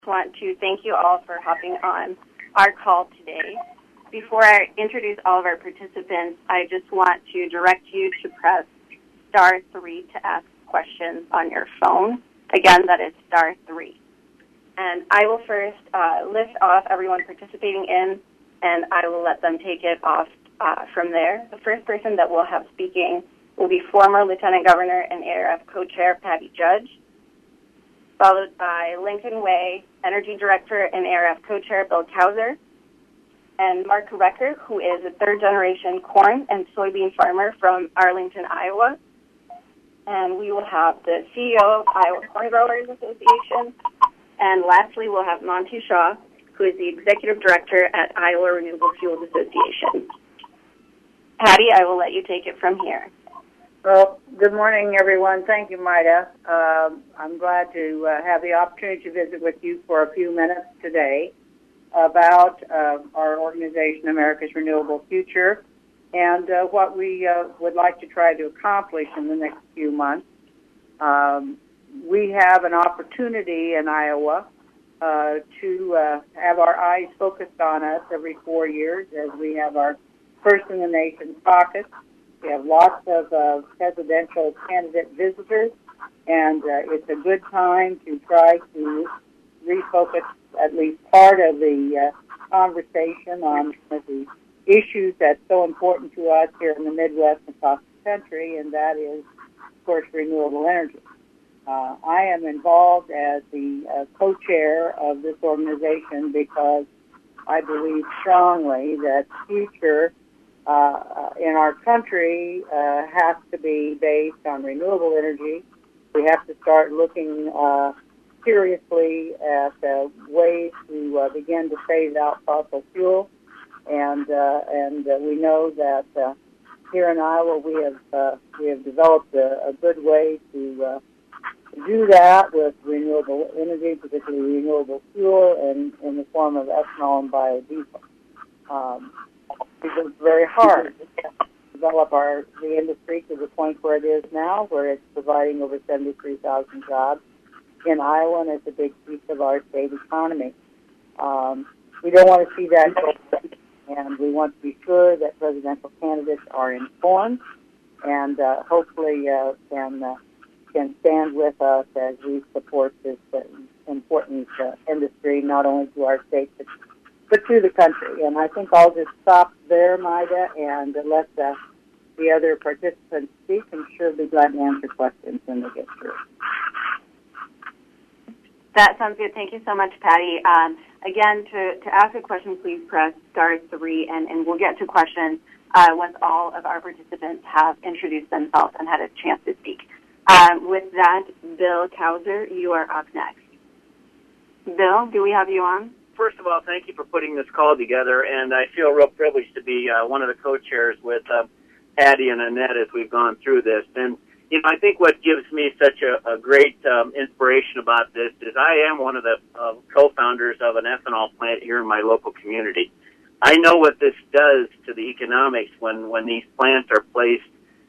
want to thank you all for hopping on our call today. Before I introduce all of our participants, I just want to direct you to press *3 to ask questions on your phone. Again, that is *3. And I will first list off everyone participating in, and I will let them take it off from there. The first person that we'll have speaking will be former Lieutenant Governor and ARF Co-Chair Patty Judge, followed by Lincoln Way Energy Director and ARF Co-Chair Bill Kauser, and Mark Recker, who is a third-generation corn and soybean farmer from Arlington, Iowa. And we will have the CEO of Iowa Corn Growers Association. And lastly, we'll have Monty Shaw, who is the Executive Director at Iowa Renewable Fuels Association. Patty, I will let you take it from here. Well, good morning, everyone. Thank you, Maida. I'm glad to have the opportunity to visit with you for a few minutes today about our organization, America's Renewable Future, and what we would like to try to accomplish in the next few months. We have an opportunity in Iowa to have our eyes focused on us every 4 years as we have our First in the Nation caucus. We have lots of presidential candidate visitors, and it's a good time to try to refocus at least part of the conversation on the issues that's so important to us here in the Midwest and across the country, and that is, of course, renewable energy. I am involved as the co-chair of this organization because I believe strongly that the future in our country has to be based on renewable energy. We have to start looking seriously at ways to begin to phase out fossil fuel, and we know that here in Iowa we have developed a good way to do that with renewable energy, particularly renewable fuel, and in the form of ethanol and biodiesel. We've worked very hard to develop the industry to the point where it is now, where it's providing over 73,000 jobs in Iowa, and it's a big piece of our state economy. We don't want to see that go, and we want to be sure that presidential candidates are informed and hopefully can stand with us as we support this important industry, not only to our state, but to the country. And I think I'll just stop there, Maida, and let the other participants speak. I'm sure they'll be glad to answer questions when they get through. That sounds good. Thank you so much, Patty. Again, to ask a question, please press *3, and we'll get to questions once all of our participants have introduced themselves and had a chance to speak. With that, Bill Kauser, you are up next. Bill, do we have you on? First of all, thank you for putting this call together, and I feel real privileged to be one of the co-chairs with Patty and Annette as we've gone through this. And, I think what gives me such a great inspiration about this is I am one of the co-founders of an ethanol plant here in my local community. I know what this does to the economics when these plants are placed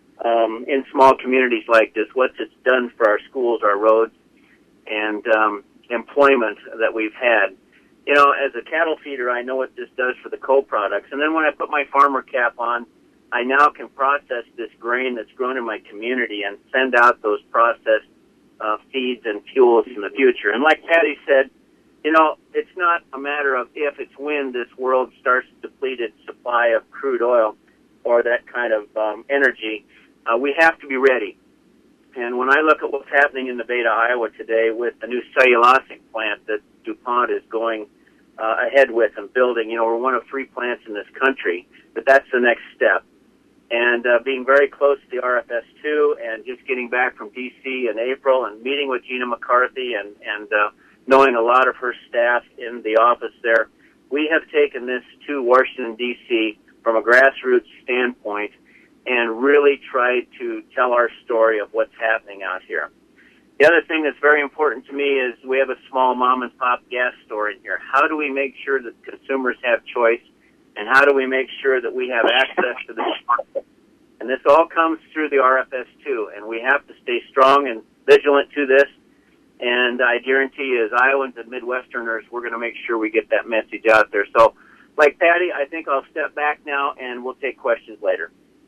in small communities like this, what it's done for our schools, our roads, and employment that we've had. As a cattle feeder, I know what this does for the co-products. And then when I put my farmer cap on, I now can process this grain that's grown in my community and send out those processed feeds and fuels in the future. And like Patty said, it's not a matter of if, it's when this world starts to deplete its supply of crude oil or that kind of energy. We have to be ready. And when I look at what's happening in Nevada, Iowa today with the new cellulosic plant that DuPont is going ahead with and building, we're one of 3 plants in this country, but that's the next step. And being very close to the RFS2 and just getting back from D.C. in April and meeting with Gina McCarthy and knowing a lot of her staff in the office there, we have taken this to Washington, D.C. from a grassroots standpoint and really tried to tell our story of what's happening out here. The other thing that's very important to me is we have a small mom-and-pop gas store in here. How do we make sure that consumers have choice, and how do we make sure that we have access to this market? And this all comes through the RFS2, and we have to stay strong and vigilant to this And I guarantee you, as Iowans and Midwesterners, we're going to make sure we get that message out there. So, like Patty, I think I'll step back now, and we'll take questions later.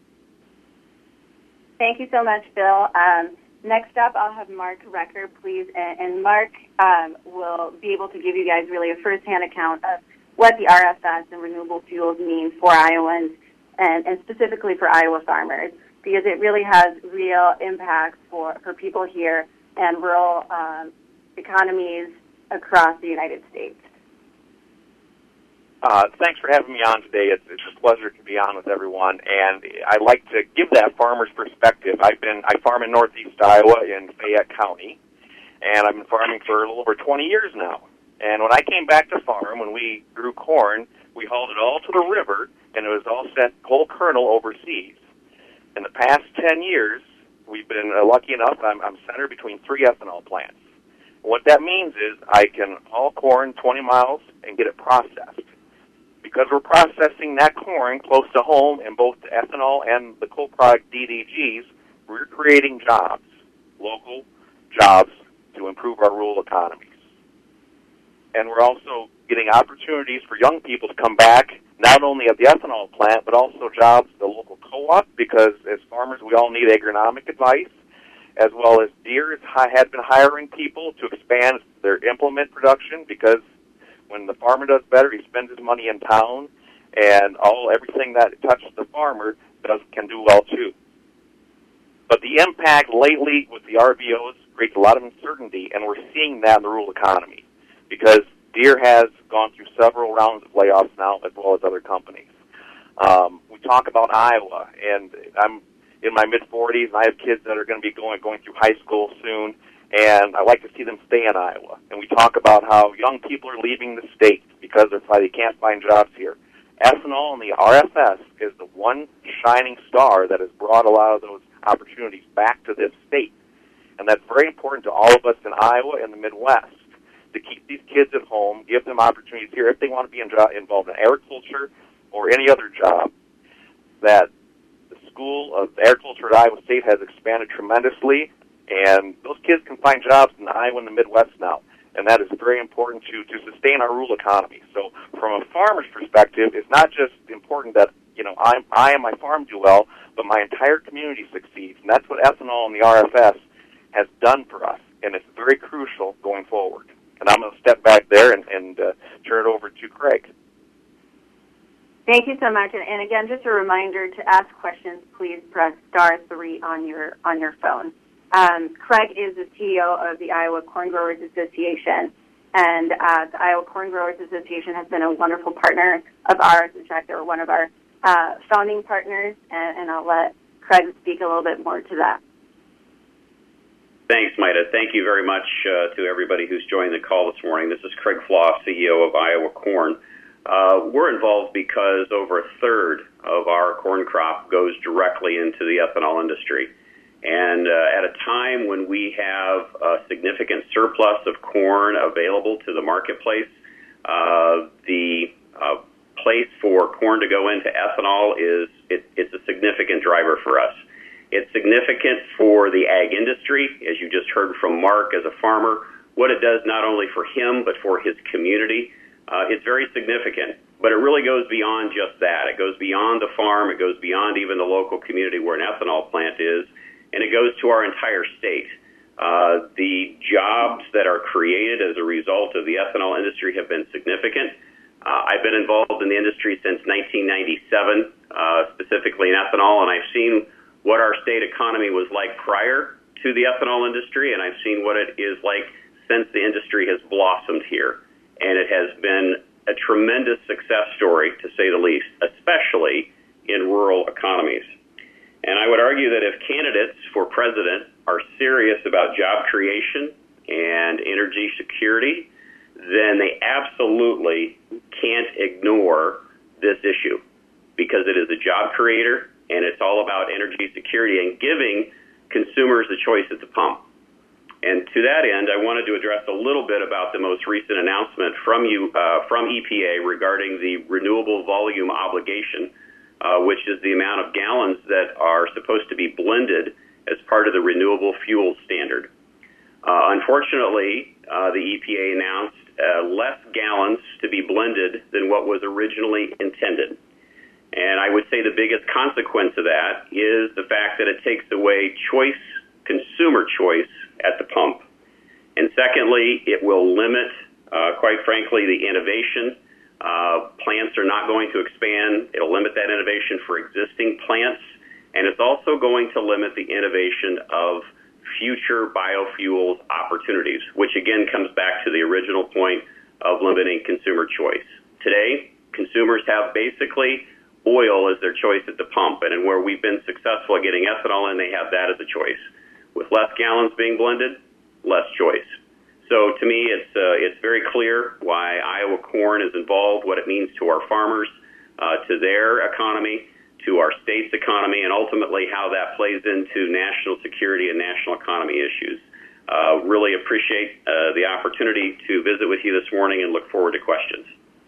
Thank you so much, Bill. Next up, I'll have Mark Recker, please. And Mark will be able to give you guys really a firsthand account of what the RFS and renewable fuels mean for Iowans and specifically for Iowa farmers, because it really has real impacts for people here and rural economies across the United States. Thanks for having me on today. It's a pleasure to be on with everyone, and I'd like to give that farmer's perspective. I farm in northeast Iowa in Fayette County, and I've been farming for a little over 20 years now. And when I came back to farm, when we grew corn, we hauled it all to the river, and it was all sent whole kernel overseas. In the past 10 years, we've been lucky enough, I'm centered between 3 ethanol plants. What that means is I can haul corn 20 miles and get it processed. Because we're processing that corn close to home in both the ethanol and the co-product DDGs, we're creating jobs, local jobs, to improve our rural economies. And we're also getting opportunities for young people to come back, not only at the ethanol plant, but also jobs at the local co-op, because as farmers, we all need agronomic advice, as well as Deere had been hiring people to expand their implement production, because when the farmer does better, he spends his money in town, and everything that touches the farmer can do well too. But the impact lately with the RVOs creates a lot of uncertainty, and we're seeing that in the rural economy, because Deere has gone through several rounds of layoffs now, as well as other companies. We talk about Iowa, and I'm in my mid-40s, and I have kids that are going to be going through high school soon, and I like to see them stay in Iowa. And we talk about how young people are leaving the state because they can't find jobs here. Ethanol and the RFS is the one shining star that has brought a lot of those opportunities back to this state. And that's very important to all of us in Iowa and the Midwest, to keep these kids at home, give them opportunities here if they want to be involved in agriculture or any other job. That the School of Agriculture at Iowa State has expanded tremendously, and those kids can find jobs in Iowa and the Midwest now, and that is very important to sustain our rural economy. So from a farmer's perspective, it's not just important that I and my farm do well, but my entire community succeeds, and that's what ethanol and the RFS has done for us, and it's very crucial going forward. And I'm going to step back there and turn it over to Craig. Thank you so much. And again, just a reminder to ask questions, please press *3 on your phone. Craig is the CEO of the Iowa Corn Growers Association, and the Iowa Corn Growers Association has been a wonderful partner of ours. In fact, they were one of our founding partners, and I'll let Craig speak a little bit more to that. Thanks, Maida. Thank you very much to everybody who's joined the call this morning. This is Craig Floss, CEO of Iowa Corn. We're involved because over a third of our corn crop goes directly into the ethanol industry. And at a time when we have a significant surplus of corn available to the marketplace, the place for corn to go into ethanol it's a significant driver for us. It's significant for the ag industry, as you just heard from Mark as a farmer, what it does not only for him but for his community. It's very significant, but it really goes beyond just that. It goes beyond the farm. It goes beyond even the local community where an ethanol plant is, and it goes to our entire state. The jobs that are created as a result of the ethanol industry have been significant. I've been involved in the industry since 1997, specifically in ethanol, and I've seen what our state economy was like prior to the ethanol industry, and I've seen what it is like since the industry has blossomed here. And it has been a tremendous success story, to say the least, especially in rural economies. And I would argue that if candidates for president are serious about job creation and energy security, then they absolutely can't ignore this issue, because it is a job creator, and it's all about energy security and giving consumers a choice at the pump. And to that end, I wanted to address a little bit about the most recent announcement from EPA regarding the renewable volume obligation, which is the amount of gallons that are supposed to be blended as part of the renewable fuel standard. Unfortunately, the EPA announced less gallons to be blended than what was originally intended. And I would say the biggest consequence of that is the fact that it takes away choice, consumer choice at the pump. And secondly, it will limit, quite frankly, the innovation. Plants are not going to expand. It'll limit that innovation for existing plants. And it's also going to limit the innovation of future biofuels opportunities, which again comes back to the original point of limiting consumer choice. Today, consumers have basically oil as their choice at the pump, and where we've been successful at getting ethanol in, they have that as a choice. With less gallons being blended, less choice. So to me, it's very clear why Iowa Corn is involved, what it means to our farmers, to their economy, to our state's economy, and ultimately how that plays into national security and national economy issues. Really appreciate the opportunity to visit with you this morning and look forward to questions.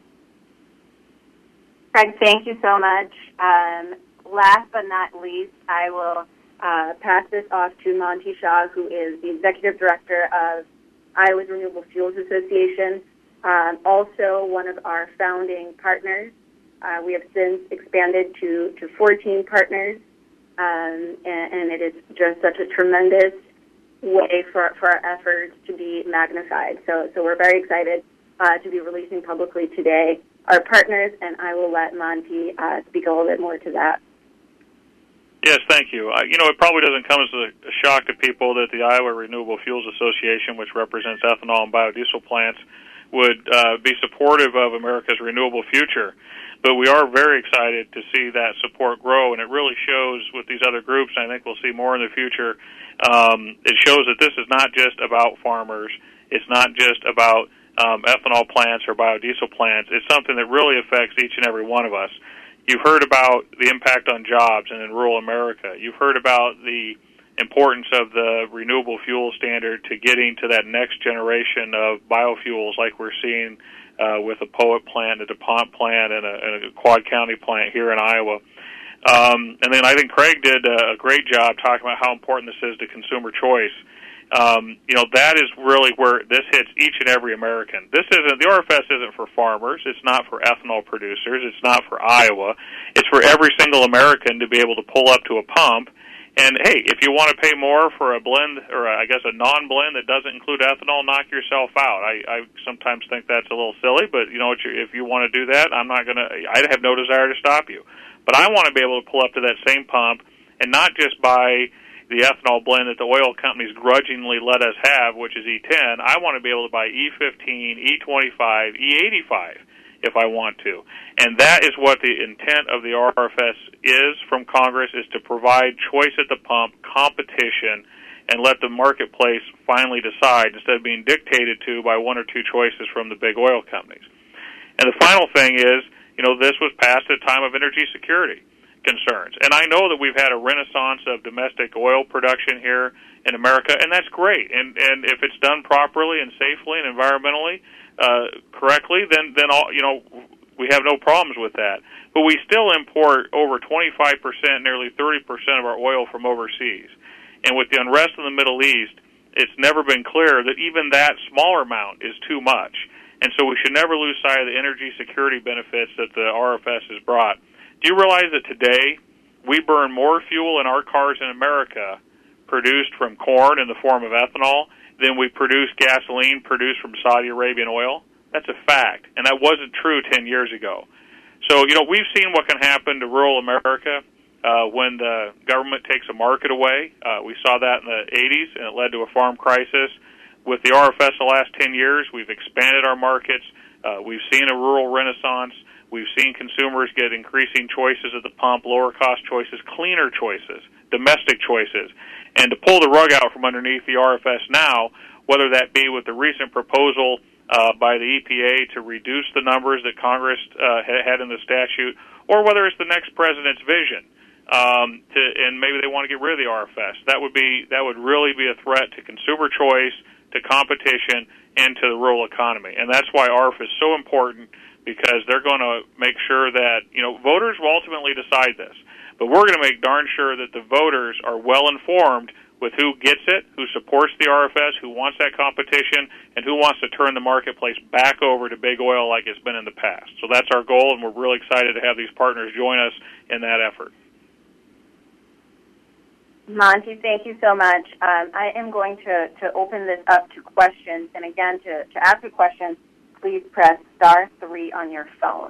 Craig, thank you so much. Last but not least, I will pass this off to Monty Shaw, who is the Executive Director of Iowa's Renewable Fuels Association, also one of our founding partners. We have since expanded to 14 partners, and it is just such a tremendous way for our efforts to be magnified. So we're very excited to be releasing publicly today our partners, and I will let Monty speak a little bit more to that. Yes, thank you. It probably doesn't come as a shock to people that the Iowa Renewable Fuels Association, which represents ethanol and biodiesel plants, would be supportive of America's renewable future. But we are very excited to see that support grow, and it really shows with these other groups, and I think we'll see more in the future. It shows that this is not just about farmers. It's not just about ethanol plants or biodiesel plants. It's something that really affects each and every one of us. You've heard about the impact on jobs and in rural America. You've heard about the importance of the renewable fuel standard to getting to that next generation of biofuels like we're seeing with a Poet plant, a DuPont plant, and a Quad County plant here in Iowa. And then I think Craig did a great job talking about how important this is to consumer choice. That is really where this hits each and every American. The RFS isn't for farmers. It's not for ethanol producers. It's not for Iowa. It's for every single American to be able to pull up to a pump. And, hey, if you want to pay more for a blend, or I guess a non-blend that doesn't include ethanol, knock yourself out. I sometimes think that's a little silly, but, if you want to do that, I have no desire to stop you. But I want to be able to pull up to that same pump and not just buy the ethanol blend that the oil companies grudgingly let us have, which is E10. I want to be able to buy E15, E25, E85 if I want to. And that is what the intent of the RFS is from Congress, is to provide choice at the pump, competition, and let the marketplace finally decide instead of being dictated to by one or two choices from the big oil companies. And the final thing is, this was passed at a time of energy security concerns. And I know that we've had a renaissance of domestic oil production here in America, and that's great. And if it's done properly and safely and environmentally correctly, then all, we have no problems with that. But we still import over 25%, nearly 30% of our oil from overseas. And with the unrest in the Middle East, it's never been clear that even that smaller amount is too much. And so we should never lose sight of the energy security benefits that the RFS has brought. Do you realize that today we burn more fuel in our cars in America produced from corn in the form of ethanol than we produce gasoline produced from Saudi Arabian oil? That's a fact, and that wasn't true 10 years ago. So, we've seen what can happen to rural America when the government takes a market away. We saw that in the 80s, and it led to a farm crisis. With the RFS the last 10 years, we've expanded our markets. We've seen a rural renaissance. We've seen consumers get increasing choices at the pump, lower-cost choices, cleaner choices, domestic choices. And to pull the rug out from underneath the RFS now, whether that be with the recent proposal by the EPA to reduce the numbers that Congress had in the statute, or whether it's the next president's vision, and maybe they want to get rid of the RFS, that would really be a threat to consumer choice, to competition, and to the rural economy. And that's why ARF is so important, because they're going to make sure that, voters will ultimately decide this. But we're going to make darn sure that the voters are well informed with who gets it, who supports the RFS, who wants that competition, and who wants to turn the marketplace back over to big oil like it's been in the past. So that's our goal, and we're really excited to have these partners join us in that effort. Monty, thank you so much. I am going to open this up to questions. And again, to ask a question, please press *3 on your phone.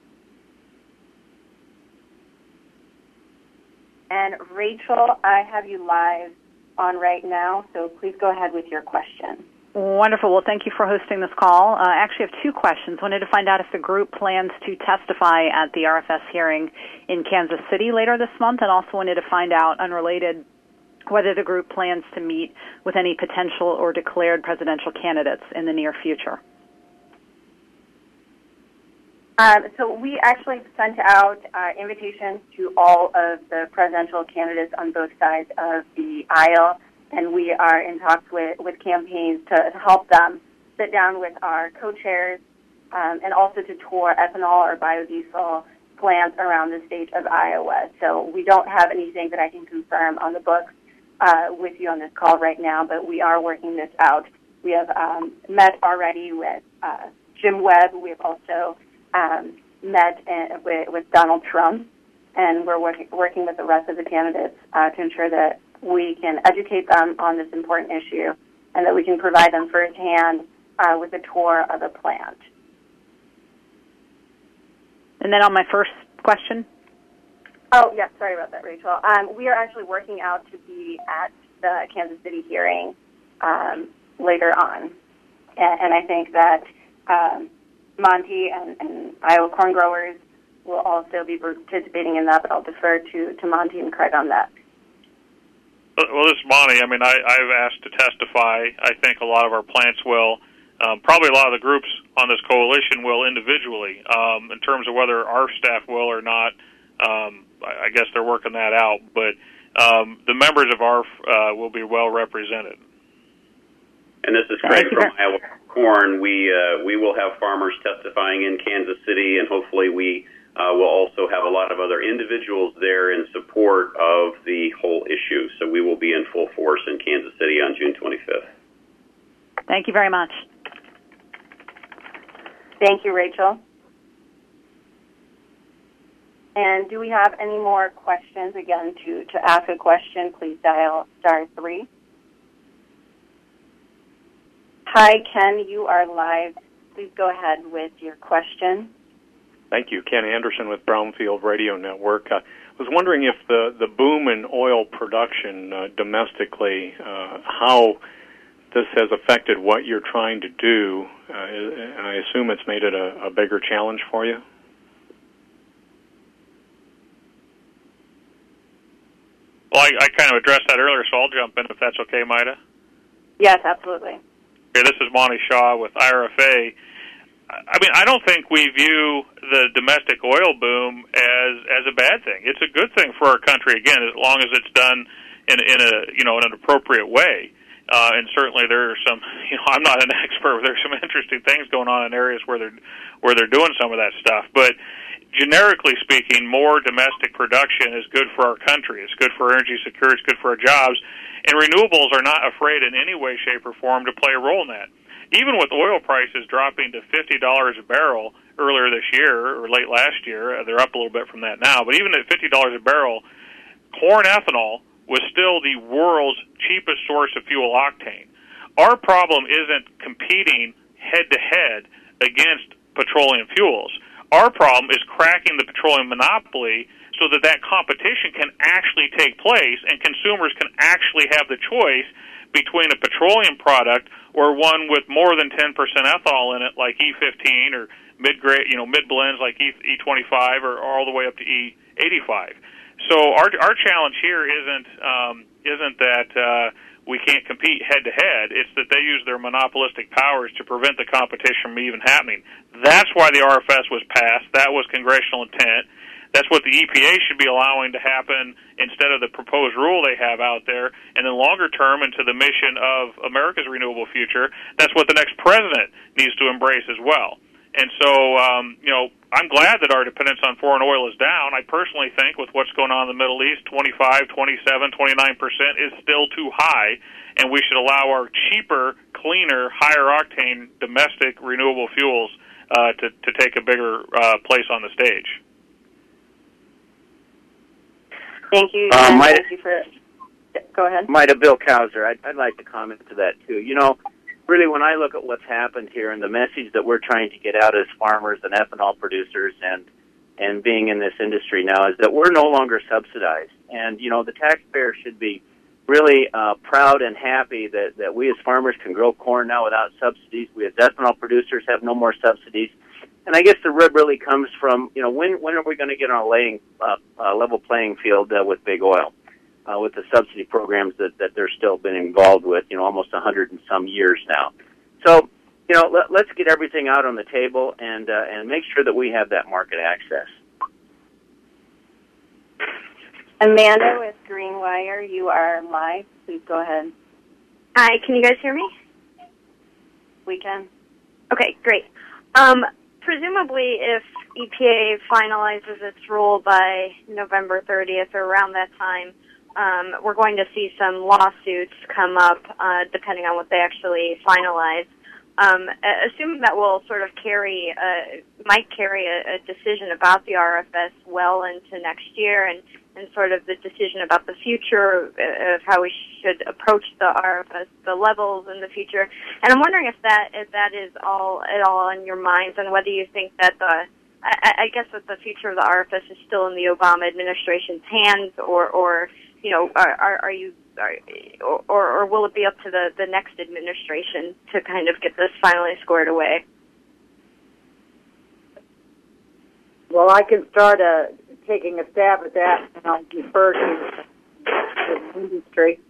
And Rachel, I have you live on right now, so please go ahead with your question. Wonderful. Well, thank you for hosting this call. I actually have two questions. Wanted to find out if the group plans to testify at the RFS hearing in Kansas City later this month, and also wanted to find out, unrelated, whether the group plans to meet with any potential or declared presidential candidates in the near future. So we actually sent out invitations to all of the presidential candidates on both sides of the aisle, and we are in talks with campaigns to help them sit down with our co-chairs and also to tour ethanol or biodiesel plants around the state of Iowa. So we don't have anything that I can confirm on the books with you on this call right now, but we are working this out. We have met already with Jim Webb. We have also met with Donald Trump, and we're working with the rest of the candidates to ensure that we can educate them on this important issue and that we can provide them firsthand with a tour of the plant. And then on my first question. Oh, yes, sorry about that, Rachel. We are actually working out to be at the Kansas City hearing later on. And I think that Monty and Iowa corn growers will also be participating in that, but I'll defer to Monty and Craig on that. Well, this is Monty. I mean, I've asked to testify. I think a lot of our plants will. Probably a lot of the groups on this coalition will individually. In terms of whether our staff will or not, I guess they're working that out. But the members of our will be well represented. And this is Craig from Iowa Corn. We will have farmers testifying in Kansas City, and hopefully we will also have a lot of other individuals there in support of the whole issue. So we will be in full force in Kansas City on June 25th. Thank you very much. Thank you, Rachel. And do we have any more questions? Again, to ask a question, please dial *3. Hi, Ken, you are live. Please go ahead with your question. Thank you. Ken Anderson with Brownfield Radio Network. I was wondering if the boom in oil production domestically, how this has affected what you're trying to do, and I assume it's made it a bigger challenge for you? Well, I kind of addressed that earlier, so I'll jump in if that's okay, Maida. Yes, absolutely. Okay, this is Monty Shaw with IRFA. I mean, I don't think we view the domestic oil boom as a bad thing. It's a good thing for our country, again, as long as it's done in an appropriate way. And certainly there are some, I'm not an expert, but there's some interesting things going on in areas where they're doing some of that stuff. But generically speaking, more domestic production is good for our country. It's good for energy security. It's good for our jobs. And renewables are not afraid in any way, shape, or form to play a role in that. Even with oil prices dropping to $50 a barrel earlier this year or late last year, they're up a little bit from that now, but even at $50 a barrel, corn ethanol was still the world's cheapest source of fuel octane. Our problem isn't competing head-to-head against petroleum fuels. Our problem is cracking the petroleum monopoly so that competition can actually take place and consumers can actually have the choice between a petroleum product or one with more than 10% ethanol in it, like E15, or mid-grade, mid-blends like E25, or all the way up to E85. So our challenge here isn't that we can't compete head-to-head. It's that they use their monopolistic powers to prevent the competition from even happening. That's why the RFS was passed. That was congressional intent. That's what the EPA should be allowing to happen instead of the proposed rule they have out there. And then longer term, into the mission of America's renewable future, that's what the next president needs to embrace as well. And so, I'm glad that our dependence on foreign oil is down. I personally think with what's going on in the Middle East, 25, 27, 29% is still too high, and we should allow our cheaper, cleaner, higher-octane domestic renewable fuels to take a bigger place on the stage. Thank you. Thank you for. Go ahead. Bill Kauser. I'd like to comment to that too. You know, really, when I look at what's happened here and the message that we're trying to get out as farmers and ethanol producers and being in this industry now is that we're no longer subsidized, and you know, the taxpayer should be really proud and happy that we as farmers can grow corn now without subsidies. We as ethanol producers have no more subsidies. And I guess the rub really comes from, you know, when are we going to get on a level playing field with big oil, with the subsidy programs that they're still been involved with, you know, almost 100 and some years now. So, you know, let's get everything out on the table and make sure that we have that market access. Amanda with Greenwire, you are live. Please go ahead. Hi, can you guys hear me? We can. Okay, great. Presumably, if EPA finalizes its rule by November 30th or around that time, we're going to see some lawsuits come up, depending on what they actually finalize. Assuming that will sort of might carry a decision about the RFS well into next year, and sort of the decision about the future of how we should approach the RFS, the levels in the future. And I'm wondering if that is all on your minds, and whether you think that I guess that the future of the RFS is still in the Obama administration's hands, or you know, or will it be up to the next administration to kind of get this finally squared away? Well, I can start taking a stab at that, and I'll defer to the industry.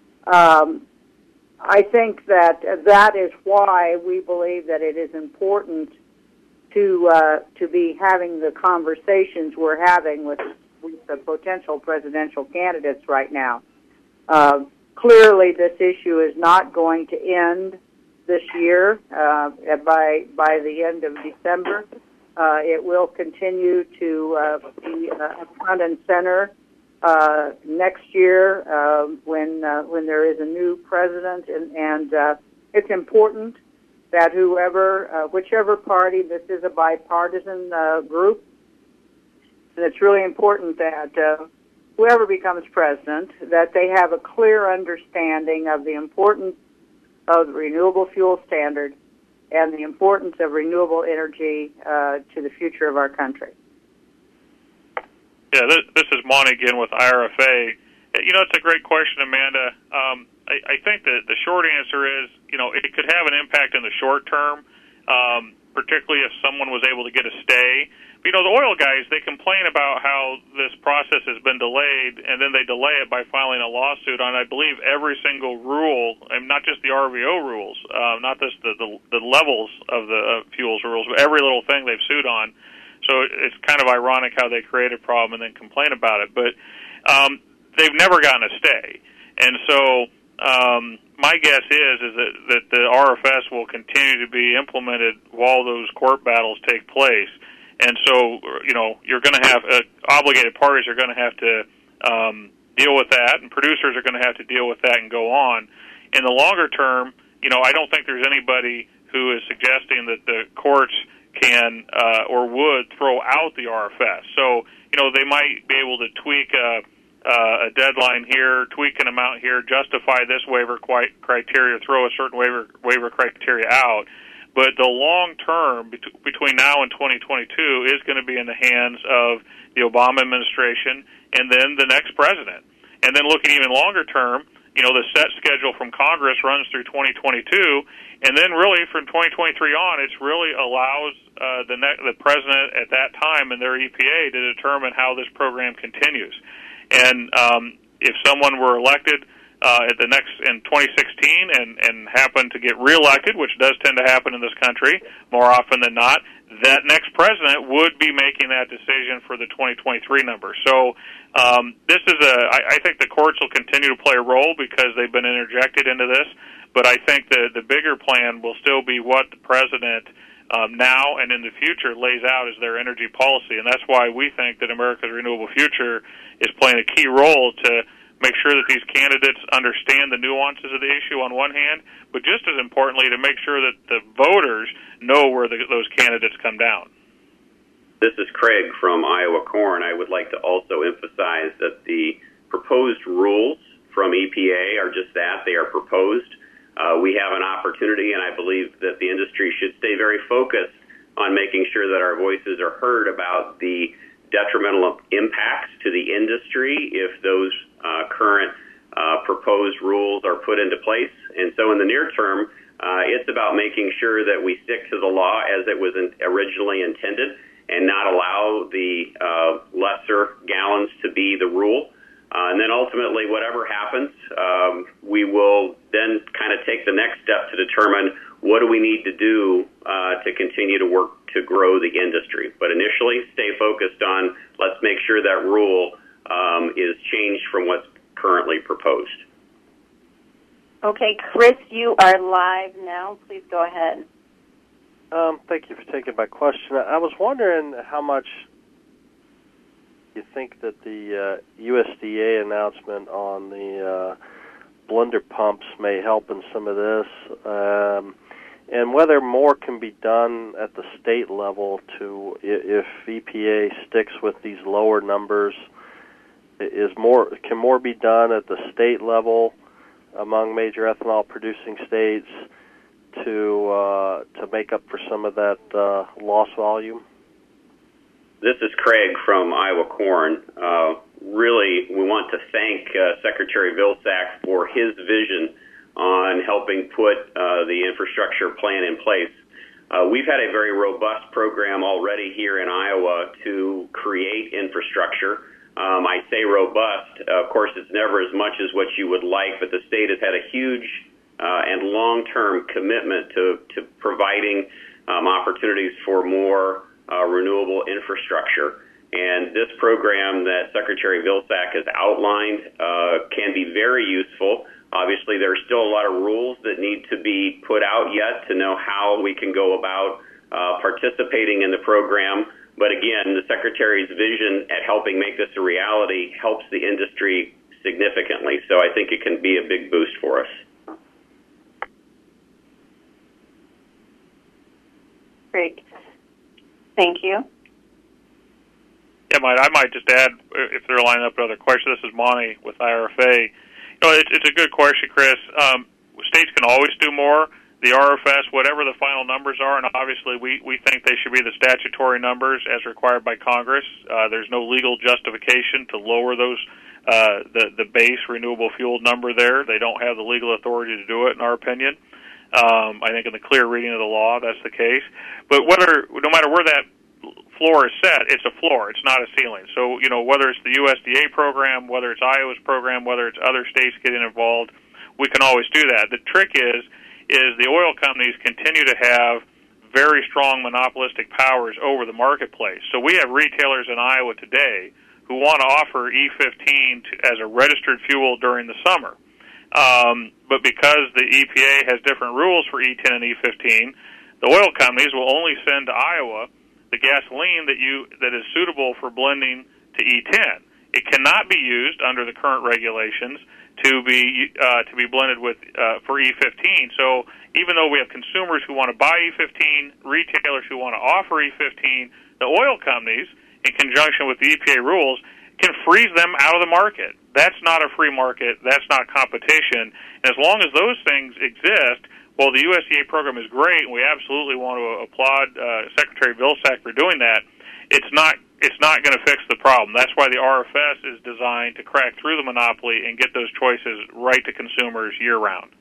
I think that is why we believe that it is important to be having the conversations we're having with the potential presidential candidates right now. Clearly, this issue is not going to end this year. By the end of December, it will continue to be front and center next year when there is a new president, and it's important that whichever party, this is a bipartisan group, and it's really important that whoever becomes president, that they have a clear understanding of the importance of the renewable fuel standard and the importance of renewable energy to the future of our country. Yeah, this is Monty again with IRFA. You know, it's a great question, Amanda. I think that the short answer is, you know, it could have an impact in the short term, particularly if someone was able to get a stay. But, you know, the oil guys, they complain about how this process has been delayed, and then they delay it by filing a lawsuit on, I believe, every single rule, and not just the RVO rules, not just the levels of the fuels rules, but every little thing they've sued on. So it's kind of ironic how they create a problem and then complain about it. But they've never gotten a stay. And so my guess is that the RFS will continue to be implemented while those court battles take place. And so, you know, you're going to have obligated parties are going to have to deal with that, and producers are going to have to deal with that and go on. In the longer term, you know, I don't think there's anybody who is suggesting that the courts can or would throw out the RFS. So, you know, they might be able to tweak a deadline here, tweak an amount here, justify this waiver criteria, throw a certain waiver criteria out. But the long term, between now and 2022, is going to be in the hands of the Obama administration and then the next president. And then looking even longer term, you know, the set schedule from Congress runs through 2022, and then really from 2023 on, it really allows the president at that time and their EPA to determine how this program continues. And if someone were elected in 2016 and happen to get reelected, which does tend to happen in this country more often than not, that next president would be making that decision for the 2023 number. So I think the courts will continue to play a role because they've been interjected into this, but I think the bigger plan will still be what the president now and in the future lays out as their energy policy. And that's why we think that America's Renewable Future is playing a key role to make sure that these candidates understand the nuances of the issue on one hand, but just as importantly, to make sure that the voters know where those candidates come down. This is Craig from Iowa Corn. I would like to also emphasize that the proposed rules from EPA are just that. They are proposed. We have an opportunity, and I believe that the industry should stay very focused on making sure that our voices are heard about the detrimental impacts to the industry if those current proposed rules are put into place. And so in the near term, it's about making sure that we stick to the law as it was originally intended and not allow the lesser gallons to be the rule. And then ultimately, whatever happens, we will then kind of take the next step to determine what do we need to do to continue to work to grow the industry. But initially, stay focused on let's make sure that rule is changed from what's currently proposed. Okay, Chris, you are live now. Please go ahead. Thank you for taking my question. I was wondering how much you think that the USDA announcement on the blender pumps may help in some of this, and whether more can be done at the state level to, if EPA sticks with these lower numbers, can more be done at the state level among major ethanol producing states to make up for some of that lost volume? This is Craig from Iowa Corn. Really, we want to thank Secretary Vilsack for his vision on helping put the infrastructure plan in place. We've had a very robust program already here in Iowa to create infrastructure. I say robust. Of course, it's never as much as what you would like, but the state has had a huge and long-term commitment to providing opportunities for more renewable infrastructure. And this program that Secretary Vilsack has outlined can be very useful. Obviously, there are still a lot of rules that need to be put out yet to know how we can go about participating in the program. But again, the Secretary's vision at helping make this a reality helps the industry significantly. So I think it can be a big boost for us. Great. Thank you. Yeah, I might just add, if they're lining up other questions, this is Monty with IRFA. It's a good question, Chris. States can always do more. The RFS, whatever the final numbers are, and obviously we think they should be the statutory numbers as required by Congress. There's no legal justification to lower those the base renewable fuel number there. They don't have the legal authority to do it, in our opinion. I think in the clear reading of the law, that's the case. But no matter where that floor is set, it's a floor. It's not a ceiling. So, whether it's the USDA program, whether it's Iowa's program, whether it's other states getting involved, we can always do that. The trick is the oil companies continue to have very strong monopolistic powers over the marketplace. So we have retailers in Iowa today who want to offer E15 as a registered fuel during the summer. But because the EPA has different rules for E10 and E15, the oil companies will only send to Iowa the gasoline that is suitable for blending to E10. It cannot be used under the current regulations to be blended with for E15. So even though we have consumers who want to buy E15, retailers who want to offer E15, the oil companies, in conjunction with the EPA rules, can freeze them out of the market. That's not a free market. That's not competition. And as long as those things exist, while the USDA program is great, and we absolutely want to applaud Secretary Vilsack for doing that, it's not going to fix the problem. That's why the RFS is designed to crack through the monopoly and get those choices right to consumers year-round.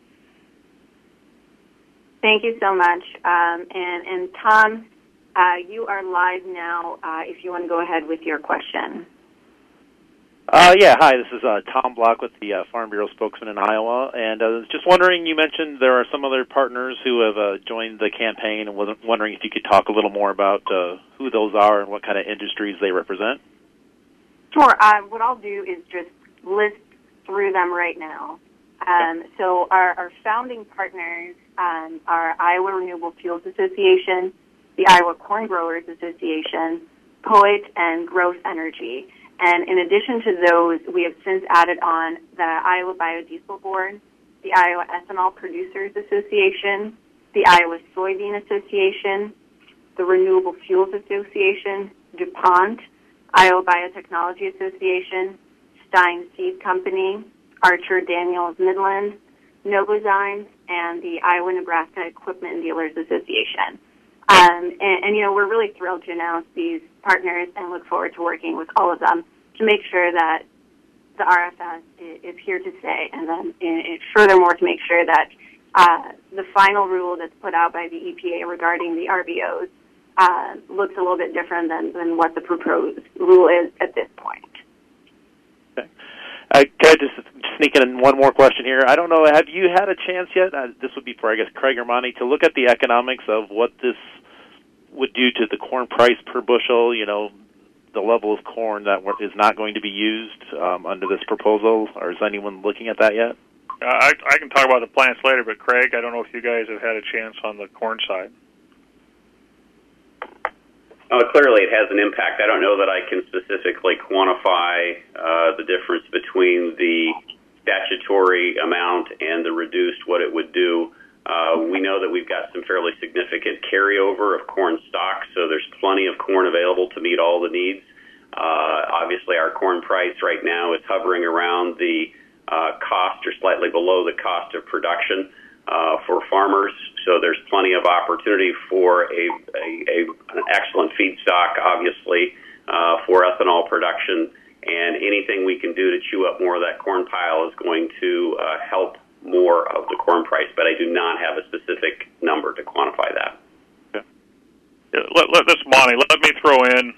Thank you so much. And Tom, you are live now if you want to go ahead with your question. Yeah, hi, this is Tom Block with the Farm Bureau spokesman in Iowa, and I was just wondering, you mentioned there are some other partners who have joined the campaign, and was wondering if you could talk a little more about who those are and what kind of industries they represent. Sure. What I'll do is just list through them right now. So our founding partners are Iowa Renewable Fuels Association, the Iowa Corn Growers Association, Poet, and Growth Energy. And in addition to those, we have since added on the Iowa Biodiesel Board, the Iowa Ethanol Producers Association, the Iowa Soybean Association, the Renewable Fuels Association, DuPont, Iowa Biotechnology Association, Stein Seed Company, Archer Daniels Midland, Novozymes, and the Iowa-Nebraska Equipment Dealers Association. And, you know, we're really thrilled to announce these partners and look forward to working with all of them to make sure that the RFS is here to stay, and then furthermore to make sure that the final rule that's put out by the EPA regarding the RVOs looks a little bit different than what the proposed rule is at this point. Okay. Can I just sneak in one more question here? I don't know, have you had a chance yet, this would be for, I guess, Craig or Monty, to look at the economics of what this would do to the corn price per bushel, you know, the level of corn that is not going to be used under this proposal, or is anyone looking at that yet? I can talk about the plants later, but Craig, I don't know if you guys have had a chance on the corn side. Clearly, it has an impact. I don't know that I can specifically quantify the difference between the statutory amount and the reduced, what it would do. We know that we've got some fairly significant carryover of corn stock, so there's plenty of corn available to meet all the needs. Obviously, our corn price right now is hovering around the cost or slightly below the cost of production for farmers, so there's plenty of opportunity for an excellent feedstock, obviously, for ethanol production, and anything we can do to chew up more of that corn pile is going to help more of the corn price, but I do not have a specific number to quantify that. This is Monty. Let me throw in,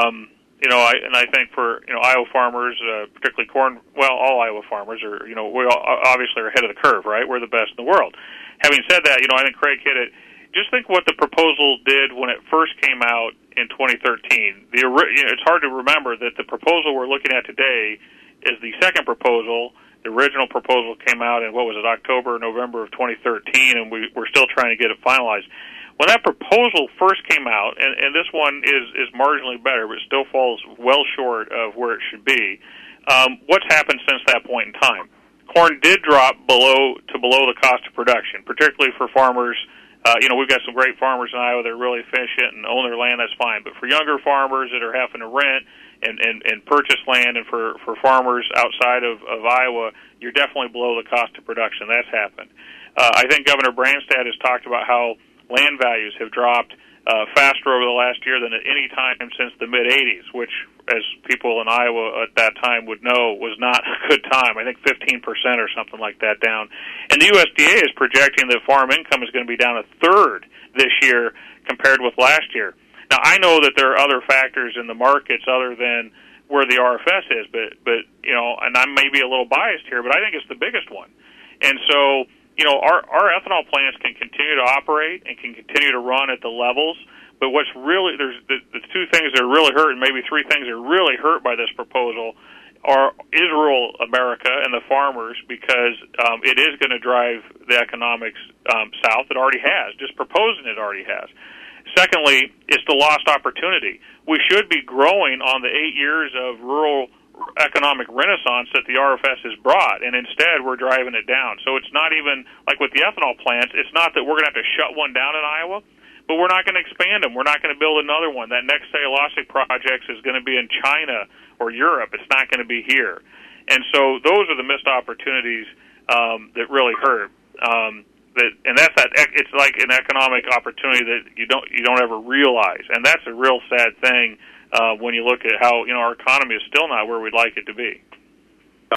I think for Iowa farmers, particularly corn. Well, all Iowa farmers are, we obviously are ahead of the curve, right? We're the best in the world. Having said that, I think Craig hit it. Just think what the proposal did when it first came out in 2013. It's hard to remember that the proposal we're looking at today is the second proposal. The original proposal came out in, October, November of 2013, and we're still trying to get it finalized. When that proposal first came out, and this one is marginally better, but still falls well short of where it should be, what's happened since that point in time? Corn did drop below the cost of production, particularly for farmers. We've got some great farmers in Iowa that are really efficient and own their land, that's fine. But for younger farmers that are having to rent and purchase land, and for farmers outside of Iowa, you're definitely below the cost of production. That's happened. I think Governor Branstad has talked about how land values have dropped faster over the last year than at any time since the mid-'80s, which, as people in Iowa at that time would know, was not a good time. I think 15% or something like that down. And the USDA is projecting that farm income is going to be down a third this year compared with last year. Now, I know that there are other factors in the markets other than where the RFS is, but and I may be a little biased here, but I think it's the biggest one. And so, our ethanol plants can continue to operate and can continue to run at the levels, but what's really, there's the two things that are really hurt, and maybe three things that are really hurt by this proposal is rural America and the farmers, because it is going to drive the economics south. It already has. Just proposing it already has. Secondly, it's the lost opportunity. We should be growing on the 8 years of rural economic renaissance that the RFS has brought, and instead we're driving it down. So it's not even like with the ethanol plants, it's not that we're going to have to shut one down in Iowa, but we're not going to expand them. We're not going to build another one. That next cellulosic project is going to be in China or Europe. It's not going to be here. And so those are the missed opportunities that really hurt. It's like an economic opportunity that you don't ever realize, and that's a real sad thing when you look at how our economy is still not where we'd like it to be.